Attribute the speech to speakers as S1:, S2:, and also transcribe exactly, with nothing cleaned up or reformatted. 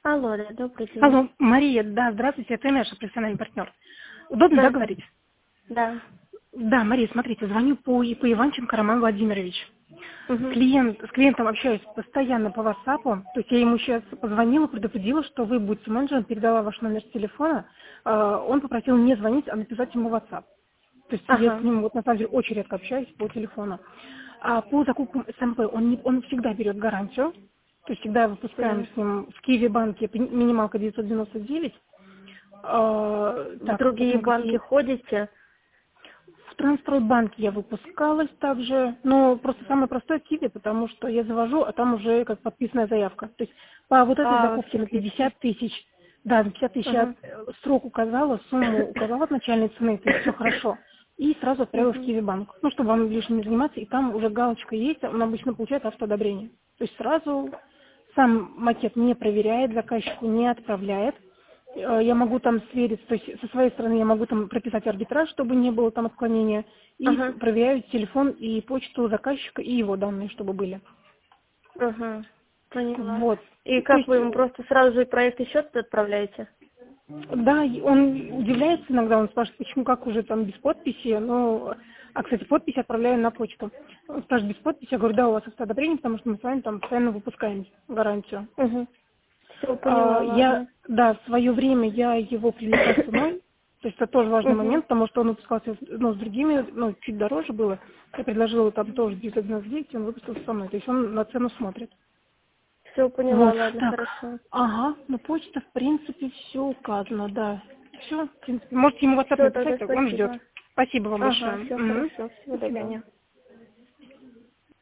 S1: Алло, да, добрый день.
S2: Алло, Мария, да, здравствуйте, это наша профессиональный партнер. Удобно, да,
S1: Здравствуйте.
S2: говорить?
S1: Да.
S2: Да, Мария, смотрите, звоню по, по Иванченко Роман Владимирович.
S1: Угу.
S2: Клиент, с клиентом общаюсь постоянно по WhatsApp, то есть я ему сейчас позвонила, предупредила, что вы будете менеджером, передала ваш номер телефона, э, он попросил не звонить, а написать ему WhatsApp. То есть я с
S1: Ага.
S2: ним вот на самом деле очень редко общаюсь по телефону. А по закупкам СМП он, не- он всегда берет гарантию, то есть всегда выпускаем
S1: Поняла.
S2: с ним в Киеве банке минималка девятьсот девяносто девять. А,
S1: В
S2: так,
S1: другие банки
S2: посмотрите,
S1: ходите?
S2: в Трансстройбанке я выпускалась также, но просто самое простое Киви, потому что я завожу, а там уже как подписанная заявка. То есть по вот этой
S1: А, в
S2: закупке на
S1: тепличке.
S2: пятьдесят тысяч, да, на пятьдесят тысяч я
S1: Ага.
S2: э, срок указала, сумму указала от начальной цены, то есть все хорошо. И сразу отправила в
S1: Угу.
S2: Киви банк. Ну, чтобы вам лишним не заниматься, и там уже галочка есть, он обычно получает автоодобрение. То есть сразу сам макет не проверяет, заказчику не отправляет. Э, Я могу там свериться, то есть со своей стороны я могу там прописать арбитраж, чтобы не было там отклонения, и
S1: Ага.
S2: проверяю телефон и почту заказчика и его данные, чтобы были.
S1: Ага. Поняла.
S2: Вот.
S1: И
S2: То
S1: как
S2: есть,
S1: вы ему просто сразу же проект и счет отправляете?
S2: да, и он удивляется иногда, он спрашивает, почему, как уже там без подписи, ну, а, кстати, подпись отправляю на почту. Он спрашивает, без подписи, я говорю, да, у вас автоодобрение, потому что мы с вами там постоянно выпускаем гарантию.
S1: Угу. Все,
S2: А,
S1: поняла,
S2: Я,
S1: ладно.
S2: да, в свое время я его привлекла ценой, то есть это тоже важный
S1: Угу.
S2: момент, потому что он выпускался ну, с другими, ну, чуть дороже было. Я предложила там тоже девятьсот девяносто девять, он выпустился со мной, то есть он на цену смотрит.
S1: Все, поняла,
S2: Вот,
S1: ладно,
S2: так,
S1: хорошо.
S2: ага, на почте, в принципе, все указано, да. Все, в принципе, можете ему в WhatsApp
S1: Все, тогда
S2: написать, он ждет.
S1: спасибо.
S2: Спасибо вам
S1: Ага,
S2: большое.
S1: все
S2: Мгм.
S1: хорошо, всего
S2: До
S1: доброго.
S2: свидания.